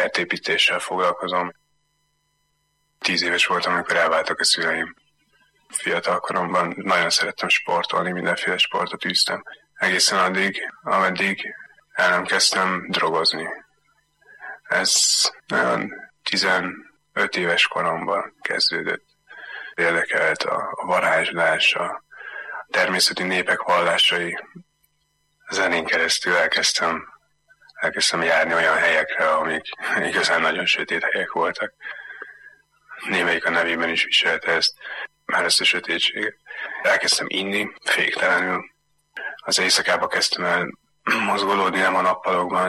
kertépítéssel foglalkozom. 10 éves voltam, amikor elváltak a szüleim. Fiatal koromban nagyon szerettem sportolni, mindenféle sportot űztem. Egészen addig, ameddig el nem kezdtem drogozni. Ez olyan 15 éves koromban kezdődött. Érdekelt a varázslás, a természeti népek vallásai. A zenén keresztül elkezdtem járni olyan helyekre, amik igazán nagyon sötét helyek voltak. Némelyik a nevében is viselte ezt a sötétséget. Elkezdtem inni féktelenül. Az éjszakába kezdtem el mozgolódni, nem a nappalokban.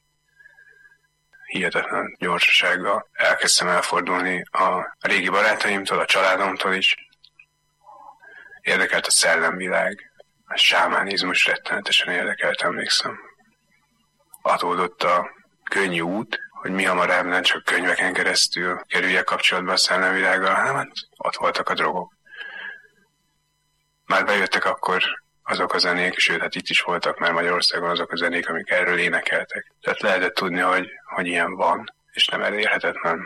Hihetetlen gyorsasággal elkezdtem elfordulni a régi barátaimtól, a családomtól is. Érdekelt a szellemvilág, a sámánizmus rettenetesen érdekelt, emlékszem. Adódott a könnyű út, hogy mi hamarabb nem csak könyveken keresztül kerüljek kapcsolatba a szellemvilággal, hanem ott voltak a drogok. Már bejöttek akkor azok a zenék, sőt, hát itt is voltak már Magyarországon azok a zenék, amik erről énekeltek. Tehát lehetett tudni, hogy ilyen van, és nem elérhetetlen.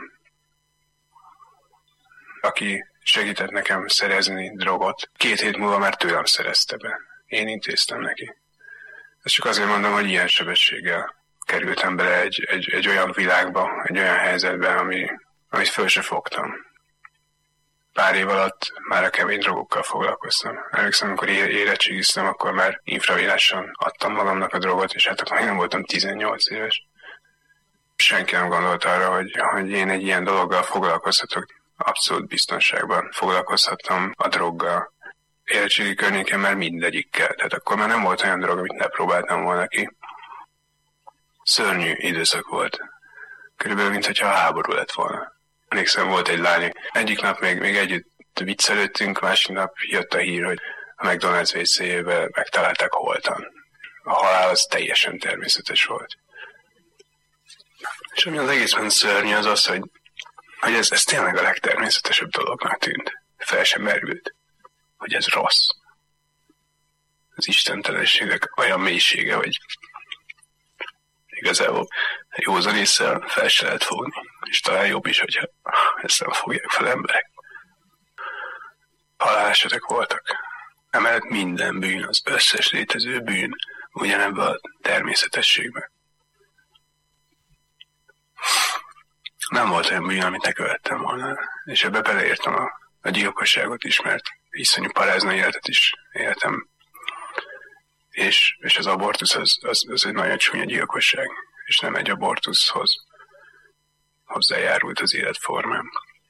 Aki segített nekem szerezni drogot, 2 hét múlva már tőlem szerezte be. Én intéztem neki. Ezt csak azért mondom, hogy ilyen sebességgel kerültem bele egy olyan világba, egy olyan helyzetbe, amit föl se fogtam. Pár év alatt már a kemény drogokkal foglalkoztam. Emlékszem, amikor érettségiztem, akkor már infravérásan adtam magamnak a drogot, és hát akkor még nem voltam 18 éves. Senki nem gondolt arra, hogy én egy ilyen dologgal foglalkozhatok. Abszolút biztonságban foglalkozhattam a droggal. Érettségi környéken már mindegyikkel, tehát akkor már nem volt olyan drog, amit ne próbáltam volna ki. Szörnyű időszak volt. Körülbelül, mintha a háború lett volna. Emlékszem, volt egy lány. Egyik nap még együtt viccelődtünk, másik nap jött a hír, hogy a McDonald's WC-jébe megtalálták holtan. A halál az teljesen természetes volt. És ami az egészben szörnyű az az, hogy ez tényleg a legtermészetesebb dolognak tűnt. Fel sem merült, hogy ez rossz. Az istentelenségek olyan mélysége, hogy igazából józan ésszel fel se lehet fogni, és talán jobb is, hogyha ezt nem fogják fel emberek. Halálesetek voltak. Emellett minden bűn, az összes létező bűn ugyanebben a természetességben. Nem volt olyan bűn, amit ne követtem volna, és ebbe beleértem a gyilkosságot is, mert iszonyú parázna életet is éltem. És az abortusz az egy nagyon csúnya gyilkosság, és nem egy abortuszhoz hozzájárult az életformám.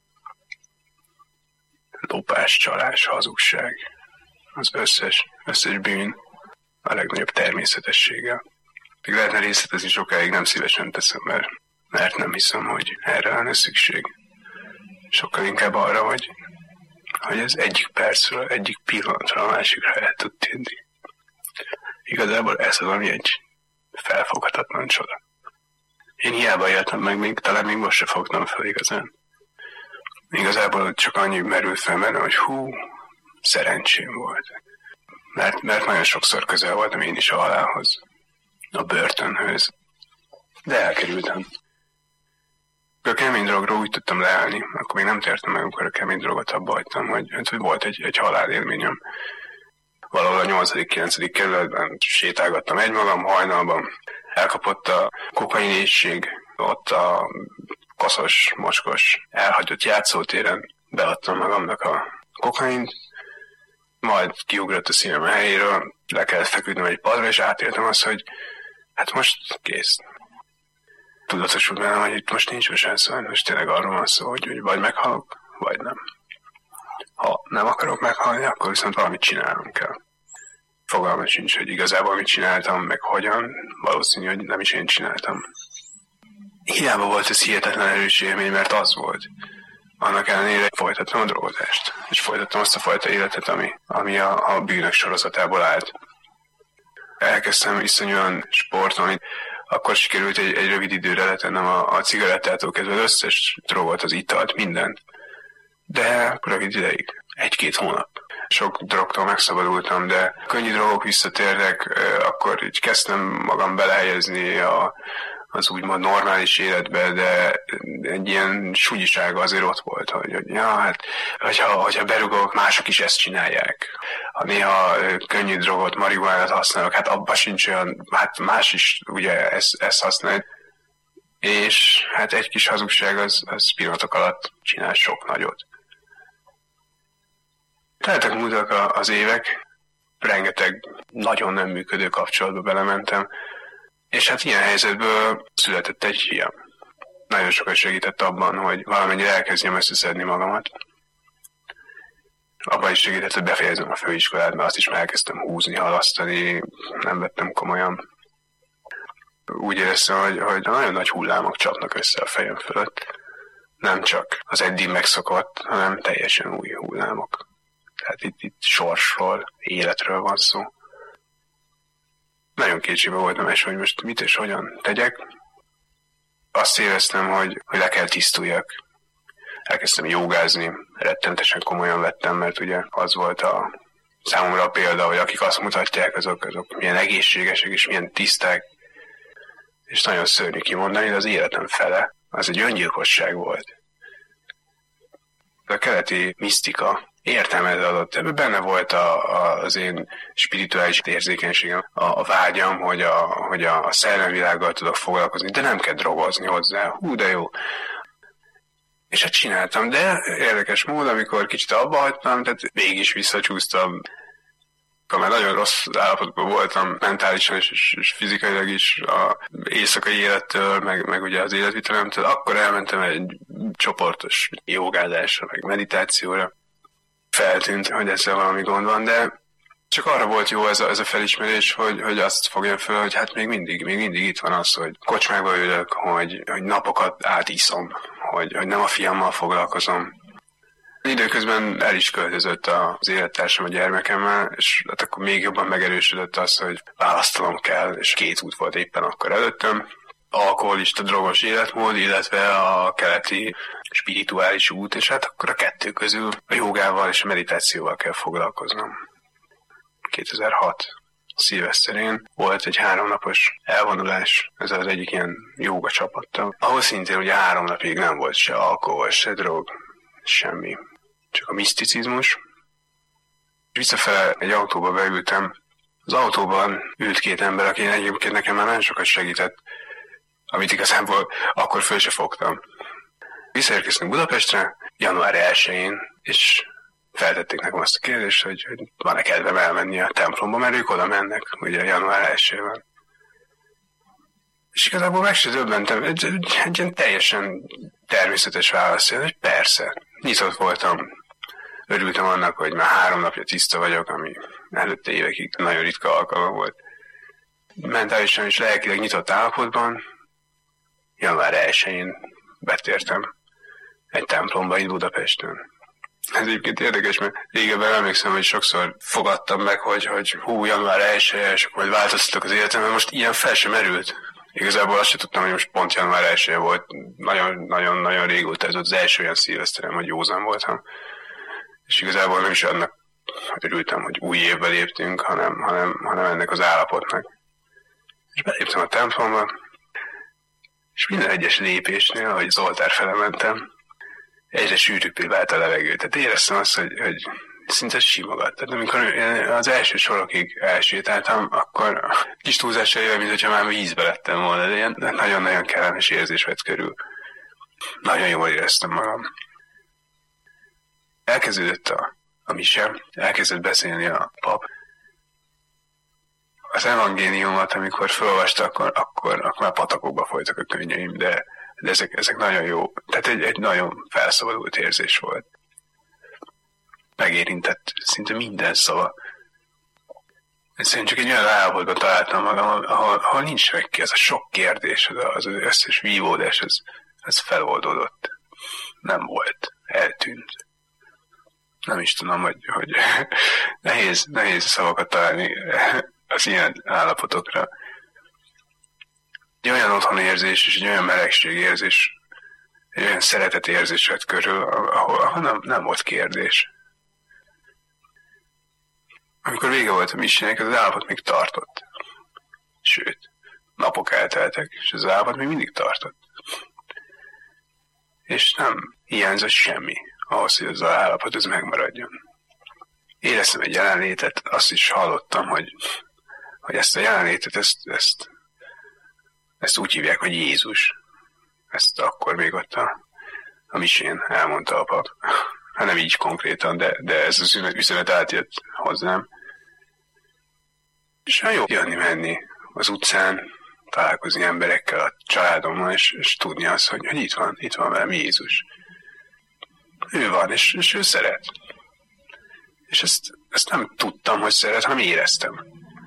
Lopás, csalás, hazugság, az összes bűn a legnagyobb természetességgel. Még lehetne részletezni sokáig, nem szívesen teszem, mert nem hiszem, hogy erre lenne szükség. Sokkal inkább arra, hogy ez egyik percről, egyik pillanatra a másikra el tud tűnni. Igazából ez az, ami egy felfoghatatlan csoda. Én hiába éltem meg, talán még most se fogtam fel igazán. Igazából csak annyi merült fel benne, hogy szerencsém volt. Mert nagyon sokszor közel voltam én is a halálhoz, a börtönhöz. De elkerültem. A kemény drogról úgy tudtam leállni, akkor még nem tértem meg, amikor a kemény drogot abba hagytam, hogy volt egy halálélményem. Valahol a 8.-9. kerületben sétálgattam egymagam hajnalban. Elkapott a kokainéség, ott a koszos, mocskos, elhagyott játszótéren beadtam magamnak a kokaint, majd kiugrott a szívem a helyéről, le kellett feküdnöm egy padra, és átéltem azt, hogy hát most kész. Tudatosult bennem, hogy itt most nincs szó, most tényleg arról van szó, hogy vagy meghalok, vagy nem. Ha nem akarok meghalni, akkor viszont valamit csinálnom kell. Fogalmam sincs, hogy igazából mit csináltam, meg hogyan, valószínű, hogy nem is én csináltam. Hiába volt ez hihetetlen erős élmény, mert az volt. Annak ellenére folytattam a drogozást, és folytattam azt a fajta életet, ami a bűnök sorozatából állt. Elkezdtem iszonyúan sportolni, akkor sikerült egy rövid időre letennem a cigarettától kezdve az összes drogot, az italt, mindent. De rövid ideig, 1-2 hónap. Sok drogtól megszabadultam, de könnyű drogok visszatértek, akkor így kezdtem magam belehelyezni a az úgymond normális életben, de egy ilyen súlyisága azért ott volt, hogy ja, hát, hogyha berugok, mások is ezt csinálják. Ha néha könnyű drogot, marihuánát használok, hát abban sincs olyan, hát más is ugye ezt használja. És hát egy kis hazugság az pillanatok alatt csinál sok nagyot. Teltek múltak az évek, rengeteg nagyon nem működő kapcsolatba belementem, és hát ilyen helyzetből született egy fiam. Nagyon sokat segített abban, hogy valamennyire elkezdjem összeszedni magamat. Abban is segített, hogy befejezem a főiskolát, mert azt is már elkezdtem húzni, halasztani, nem vettem komolyan. Úgy éreztem, hogy nagyon nagy hullámok csapnak össze a fejem fölött. Nem csak az eddig megszokott, hanem teljesen új hullámok. Tehát itt sorsról, életről van szó. Nagyon kétségbe voltam esve, hogy most mit és hogyan tegyek. Azt éreztem, hogy le kell tisztuljak. Elkezdtem jogázni, rettenetesen komolyan vettem, mert ugye az volt a számomra a példa, hogy akik azt mutatják, azok milyen egészségesek és milyen tiszták. És nagyon szörnyű kimondani, de az életem fele, az egy öngyilkosság volt. A keleti misztika értelmet adott. Ebben benne volt az én spirituális érzékenységem, a vágyam, hogy a szellemvilággal tudok foglalkozni, de nem kell drogozni hozzá. Hú, de jó. És hát csináltam, de érdekes mód, amikor kicsit abba hagytam, tehát végig is visszacsúsztam. Mert nagyon rossz állapotban voltam, mentálisan és fizikailag is a éjszakai élettől, meg ugye az életvitelemtől, akkor elmentem egy csoportos jogázásra, meg meditációra. Feltűnt, hogy ezzel valami gond van, de csak arra volt jó ez a felismerés, hogy azt fogjam föl, hogy hát még mindig itt van az, hogy kocsmába ülök, hogy napokat átiszom, hogy nem a fiammal foglalkozom. Időközben el is költözött az élettársam a gyermekemmel, és hát akkor még jobban megerősödött az, hogy választanom kell, és 2 út volt éppen akkor előttem. Alkoholista, drogos életmód, illetve a keleti spirituális út, és hát akkor a 2 közül a jogával és a meditációval kell foglalkoznom. 2006 szilveszterén volt egy 3 napos elvonulás, ez az egyik ilyen jóga csapattal, ahol szintén ugye 3 napig nem volt se alkohol, se drog, semmi, csak a miszticizmus. Visszafele egy autóba beültem, az autóban ült 2 ember, aki egyébként nekem már nagyon sokat segített, amit igazából akkor föl se fogtam. Visszaérkeztünk Budapestre, január 1-én, és feltették nekem azt a kérdést, hogy van-e kedvem elmenni a templomba, mert ők oda mennek, ugye január 1-én. És igazából meg se döbbentem, egy ilyen teljesen természetes válasz, hogy persze, nyitott voltam, örültem annak, hogy már 3 napja tiszta vagyok, ami előtte évekig nagyon ritka alkalom volt. Mentálisan és lelkileg nyitott állapotban, január 1-én betértem egy templomba itt Budapesten. Ez egyébként érdekes, mert régebben emlékszem, hogy sokszor fogadtam meg, hogy hú, január 1-e, és akkor majd változtatok az életemben, most ilyen fel sem merült. Igazából azt sem tudtam, hogy most pont január 1-e volt. Nagyon régóta ez volt az első olyan szilveszterem, hogy józan voltam. És igazából nem is annak örültem, hogy új évbe léptünk, hanem ennek az állapotnak. És beléptem a templomba, és minden egyes lépésnél, ahogy az oltár fele mentem, egyre sűrűbbé vált a levegő. Tehát éreztem azt, hogy szinte simogat. Tehát amikor az első sorokig elsétáltam, akkor kis túlzással jöve, mintha már vízbe lettem volna, de ilyen nagyon-nagyon kellemes érzés vett körül. Nagyon jól éreztem magam. Elkezdődött a mise, elkezdett beszélni a pap. Az evangéliumot, amikor felolvasta, akkor már patakokba folytak a könnyeim, de ezek nagyon jó. Tehát egy nagyon felszabadult érzés volt. Megérintett szinte minden szava. Egyszerűen csak egy olyan állapotban találtam magam, ahol nincs meg ki, ez a sok kérdés, az összes vívódás, ez feloldódott. Nem volt, eltűnt. Nem is tudom, hogy nehéz szavakat találni az ilyen állapotokra. Egy olyan otthonérzés és egy olyan melegségérzés, egy olyan szeretetérzés vett körül, ahol nem volt kérdés. Amikor vége volt a misének, az állapot még tartott. Sőt, Napok elteltek, és az állapot még mindig tartott. És nem hiányzott semmi ahhoz, hogy az állapot ez megmaradjon. Éreztem egy jelenlétet, azt is hallottam, hogy ezt a jelenlétet, ezt úgy hívják, hogy Jézus. Ezt akkor még ott a misén elmondta a pap. Hát nem így konkrétan, de ez az üzenet átjött hozzám. És olyan jó jönni-menni az utcán, találkozni emberekkel, a családommal, és tudni azt, hogy itt van velem Jézus. Ő van, és ő szeret. És ezt nem tudtam, hogy szeret, hanem éreztem.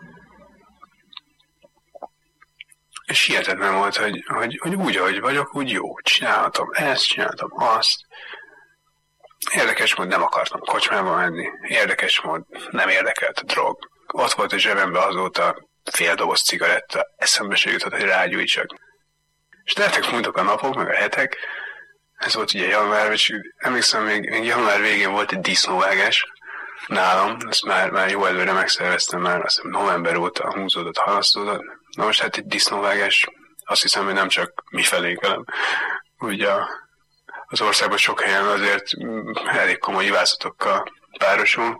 És hihetetlen volt, hogy úgy, ahogy vagyok, úgy jó. Csinálhatom ezt, csinálhatom azt. Érdekes mód nem akartam kocsmába menni. Érdekes mód nem érdekelt a drog. Ott volt a zsebemben azóta fél doboz cigaretta. Eszembe se jutott, hogy rágyújtsak. És teltek múltak a napok, meg a hetek. Ez volt ugye január, és emlékszem, még január végén volt egy disznóvágás nálam. Ezt már jó előre megszerveztem, már azt hiszem november óta húzódott, halasztódott. Na most hát egy disznóvágás, azt hiszem, hogy nem csak mi felénk, hanem ugye az országban sok helyen azért elég komoly ivászatokkal párosul,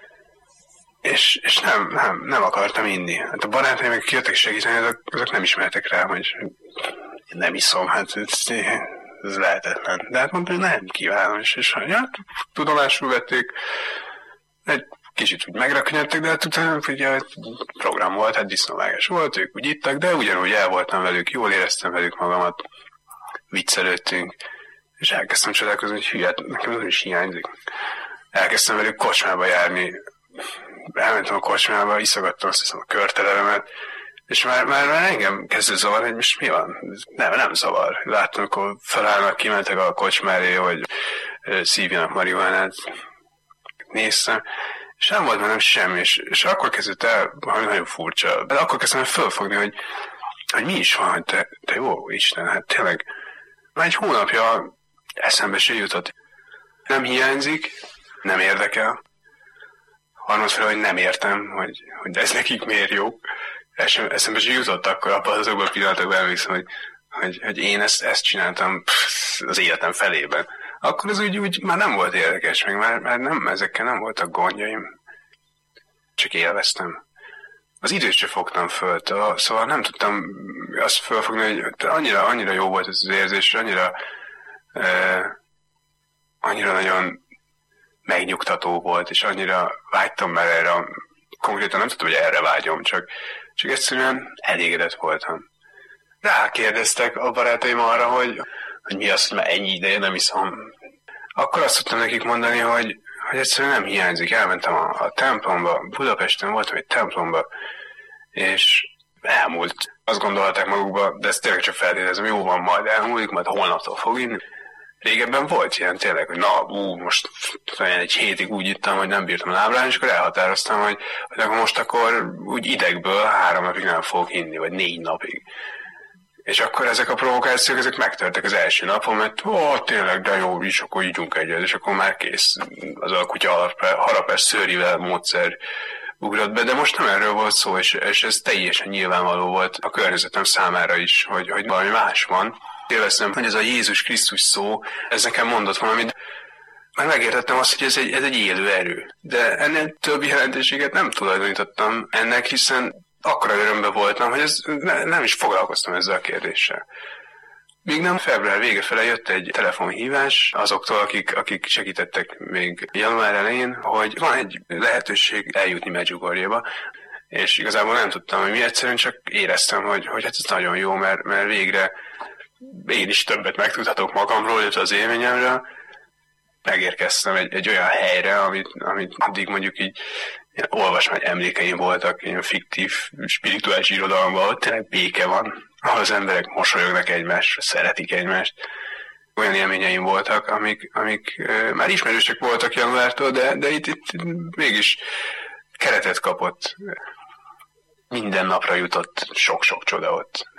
és nem akartam inni. Hát a barátaim, akik jöttek segíteni, azok nem ismertek rá, hogy nem iszom, hát ez lehetetlen. De hát mondtam, hogy nem kívánom, és hát tudomásul vették, egy kicsit úgy megraknyadtak, de hát utána ugye program volt, hát disznóvágás volt, ők úgy ittak, de ugyanúgy el voltam velük, jól éreztem velük magamat, viccelődtünk, és elkezdtem csodálkozni, hogy hülye, nekem az is hiányzik. Elkezdtem velük kocsmába járni, elmentem a kocsmába, iszogattam azt hiszem a körtelevemet, és már engem kezdő zavar, hogy most mi van? Nem zavar. Láttam, akkor felállnak, kimentek a kocsmáré, hogy szívjanak marihuánát, néztem, és nem volt bennem semmi, és akkor kezdett el valami nagyon furcsa. De akkor kezdtem el fölfogni, hogy mi is van, hogy te jó Isten, hát tényleg már egy hónapja eszembe se jutott. Nem hiányzik, nem érdekel. Harmadféle, hogy nem értem, hogy ez nekik miért jó. Eszembe se jutott akkor abban azokban a pillanatokban, emlékszem, hogy én ezt csináltam az életem felében. Akkor ez úgy már nem volt érdekes, meg már nem, ezekkel nem voltak gondjaim. Csak élveztem. Az időt sem fogtam föl, szóval nem tudtam azt fölfogni, hogy annyira jó volt ez az érzés, annyira nagyon megnyugtató volt, és annyira vágytam már erre, konkrétan nem tudtam, hogy erre vágyom, csak egyszerűen elégedett voltam. Rákérdeztek a barátaim arra, hogy mi az, hogy már ennyi ideje nem iszom. Akkor azt tudtam nekik mondani, hogy egyszerűen nem hiányzik. Elmentem a templomba, Budapesten voltam egy templomba, és elmúlt. Azt gondolták magukba, de ezt tényleg csak feltételezem, jó van, majd elmúlik, majd holnaptól fog inni. Régebben volt ilyen tényleg, hogy most egy hétig úgy ittam, hogy nem bírtam lábrálni, és akkor elhatároztam, hogy akkor úgy idegből 3 napig nem fogok inni, vagy 4 napig. És akkor ezek a provokációk, ezek megtörtek az első napon, mert tényleg, de jó, is akkor ígyunk egyet, és akkor már kész. Az a kutya harapás szőrivel módszer ugrott be, de most nem erről volt szó, és ez teljesen nyilvánvaló volt a környezetem számára is, hogy valami más van. Élveztem, hogy ez a Jézus Krisztus szó, ez nekem mondott valamit, mert megértettem azt, hogy ez egy élő erő. De ennél több jelentőséget nem tulajdonítottam ennek, hiszen akkora örömben voltam, hogy nem is foglalkoztam ezzel a kérdéssel. Míg nem február vége fele jött egy telefonhívás azoktól, akik segítettek még január elején, hogy van egy lehetőség eljutni Medjugorjéba, és igazából nem tudtam, hogy mi, egyszerűen csak éreztem, hogy hát ez nagyon jó, mert végre én is többet megtudhatok magamról, illetve az élményemről. Megérkeztem egy olyan helyre, amit addig mondjuk így olvasmány emlékeim voltak, ilyen fiktív, spirituális irodalomban, ott tényleg béke van, ahol az emberek mosolyognak egymást, szeretik egymást. Olyan élményeim voltak, amik már ismerősek voltak januártól, de itt mégis keretet kapott. Minden napra jutott sok-sok csoda ott.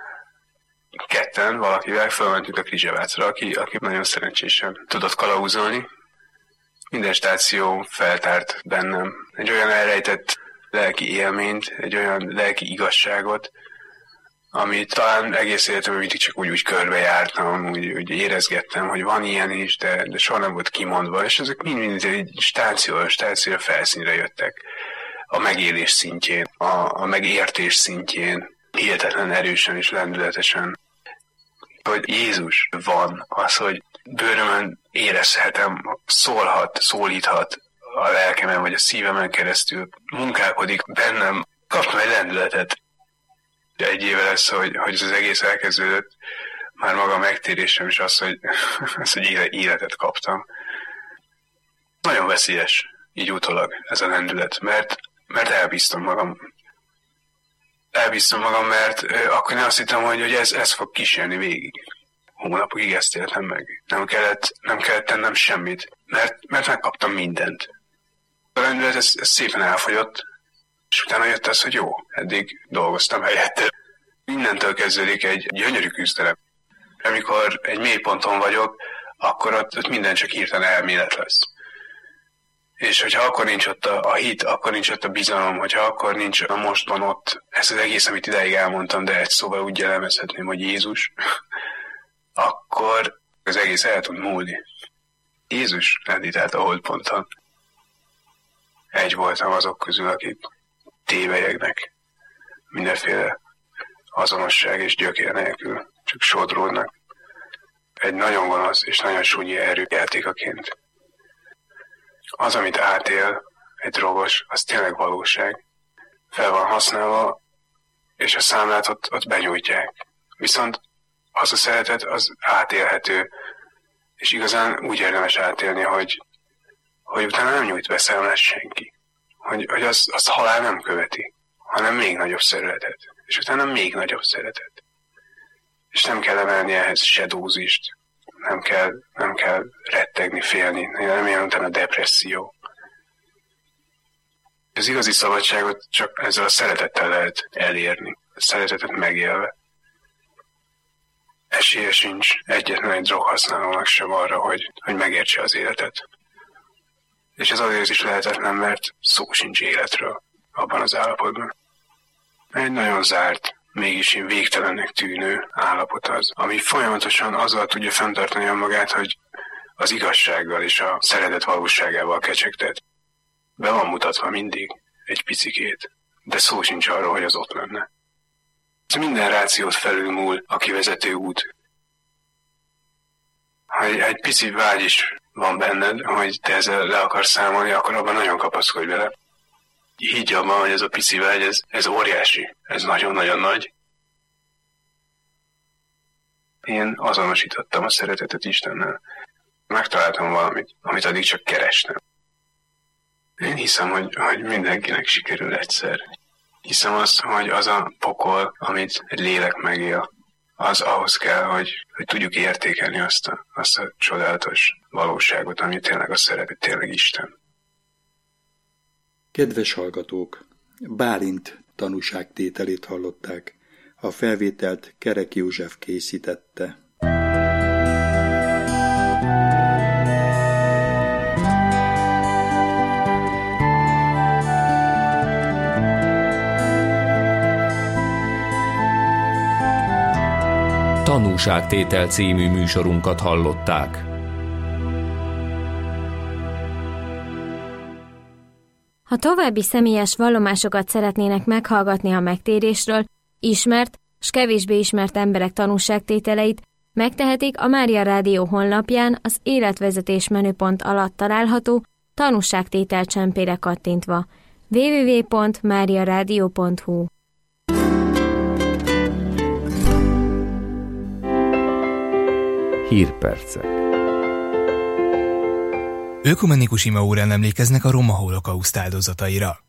Ketten valakivel fölmentünk a Krizsevácra, aki nagyon szerencsésen tudott kalauzolni. Minden stáció feltárt bennem egy olyan elrejtett lelki élményt, egy olyan lelki igazságot, amit talán egész életemben mindig csak úgy körbejártam, úgy érezgettem, hogy van ilyen is, de soha nem volt kimondva, és ezek mind egy stációra felszínre jöttek. A megélés szintjén, a megértés szintjén, hihetetlen erősen és lendületesen. Hogy Jézus van, az, hogy bőrömön érezhetem, szólíthat a lelkemen vagy a szívemen keresztül, munkálkodik bennem, kaptam egy lendületet. Egy éve lesz, hogy ez az egész elkezdődött, már maga a megtérésem is az, hogy életet kaptam. Nagyon veszélyes, így utólag ez a lendület, mert elbíztam magam. Mert akkor én azt hittem, hogy ez fog kísérni végig. Hónapokig ezt éltem meg. Nem kellett tennem semmit, mert megkaptam mindent. A lendület ez szépen elfogyott, és utána jött az, hogy jó, eddig dolgoztam helyette. Mindentől kezdődik egy gyönyörű küzdelem. Amikor egy mélyponton vagyok, akkor ott minden csak hirtelen elmélet lesz. És hogyha akkor nincs ott a hit, akkor nincs ott a bizalom, hogyha akkor nincs a mostban ott ez az egész, amit idáig elmondtam, de egy szóval úgy jellemezhetném, hogy Jézus, akkor az egész el tud múlni. Jézus lendített a holdponton. Egy voltam azok közül, akik tévelyegnek, mindenféle azonosság és gyökér nélkül, csak sodródnak. Egy nagyon gonosz és nagyon súnyi erőjátékaként. Az, amit átél egy drogos, az tényleg valóság. Fel van használva, és a számlát ott benyújtják. Viszont az a szeretet, az átélhető, és igazán úgy érdemes átélni, hogy utána nem nyújt be számlát senki. Hogy az halál nem követi, hanem még nagyobb szeretet. És utána még nagyobb szeretet. És nem kell emelni ehhez se dózist, nem kell rettegni, félni, nem jön utána depresszió. Az igazi szabadságot csak ezzel a szeretettel lehet elérni, a szeretetet megélve. Esélye sincs egyetlen egy droghasználónak sem arra, hogy megértse az életet. És ez azért is lehetetlen, mert szó sincs életről abban az állapotban. Egy nagyon zárt, mégis végtelennek tűnő állapot az, ami folyamatosan azzal tudja fenntartani magát, hogy az igazsággal és a szeretet valóságával kecsegtet. Be van mutatva mindig egy picikét, de szó sincs arról, hogy az ott lenne. Ez minden rációt felülmúl a kivezető út. Ha egy pici vágy is van benned, hogy te ezzel le akarsz számolni, akkor abban nagyon kapaszkodj bele. Higgy abban, hogy ez a pici vágy, ez óriási, ez nagyon-nagyon nagy. Én azonosítottam a szeretetet Istennel. Megtaláltam valamit, amit addig csak kerestem. Én hiszem, hogy mindenkinek sikerül egyszer. Hiszem azt, hogy az a pokol, amit egy lélek megél, az ahhoz kell, hogy tudjuk értékelni azt a csodálatos valóságot, ami tényleg a szeretet, tényleg Isten. Kedves hallgatók! Bálint tanúságtételét hallották. A felvételt Kerek József készítette. Tanúságtétel című műsorunkat hallották. Ha további személyes vallomásokat szeretnének meghallgatni a megtérésről, ismert s kevésbé ismert emberek tanúságtételeit, megtehetik a Mária Rádió honlapján az életvezetés menüpont alatt található tanúságtétel csempére kattintva. www.mariaradio.hu. Hírpercek. Ökumenikus imaórán emlékeznek a roma holokauszt áldozataira.